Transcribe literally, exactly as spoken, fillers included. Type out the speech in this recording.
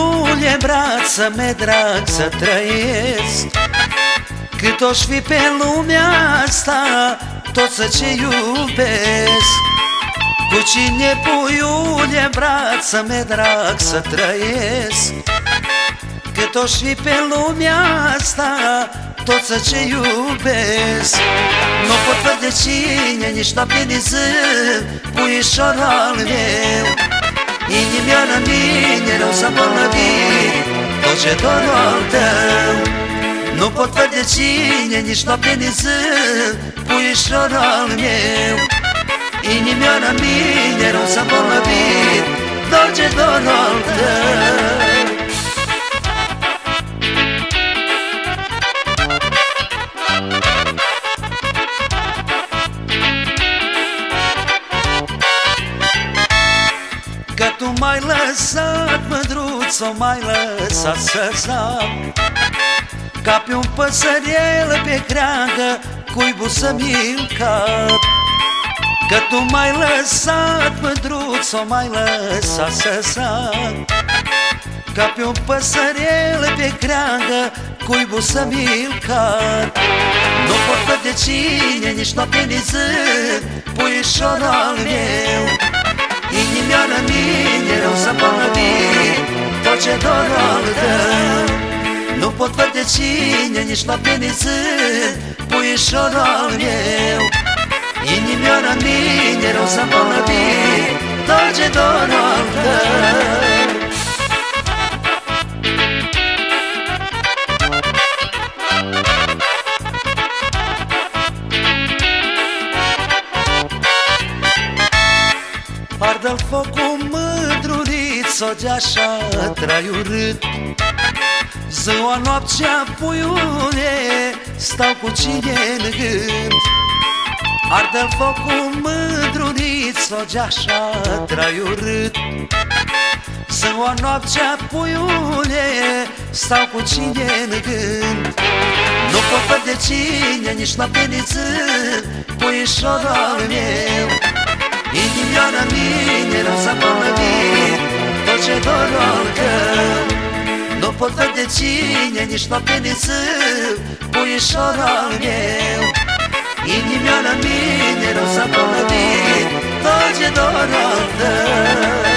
puiule, brață-mi drag să trăiesc. Cât o-și fi pe lumea asta, toți ce iubesc. Cu cine, puiule, brață-mi drag să trăiesc. Cât o-și fi pe lumea asta, toți ce iubesc. Nu pot fără de cine, nici noapte, nici zi, puișor al meu. Inimioara mine rău s-a îmbolnăvit, tot ce dorul al tău. Nu pot fără de cine, nici noapte, nici zi, puișor al meu. Inimioara mine rău s-a îmbolnăvit, tot ce dorul al tău. Că tu m-ai lăsat, mândruț-o, m-ai lăsat să zap, ca pe un păsărel pe creangă, cuibul să-mi încap. Că tu m-ai lăsat, mândruț-o, m-ai lăsat să zap, ca pe un păsărel pe creangă, cuibul să-mi încap. Nu pot fără de cine, nici noapte, nici zi, puișor al meu. Inimioara mine rău s-a îmbolnăvit, tot ce dor al tău. Nu pot fără de cine, nici noapte, nici zi, puișor al meu. Inimioara mine rău s-a îmbolnăvit, tot ce dor al tău. Ardă-l focul mândrurit, sogeașa trai urât. Ziua noaptea, puiule, stau cu cine-n gând. Ardă-l focul mândrurit, sogeașa trai urât. Ziua noaptea, puiule, stau cu cine-n gând. Nu pot fără de cine, nici noapte, nici zi, puișor al meu. Inimioara mine rău s-a îmbolnăvit, tot ce dorul al tău. Nu pot fără de cine, nici noapte, nici zi, puișor al meu. Inimioara mine rău s-a îmbolnăvit, tot ce dorul al tău.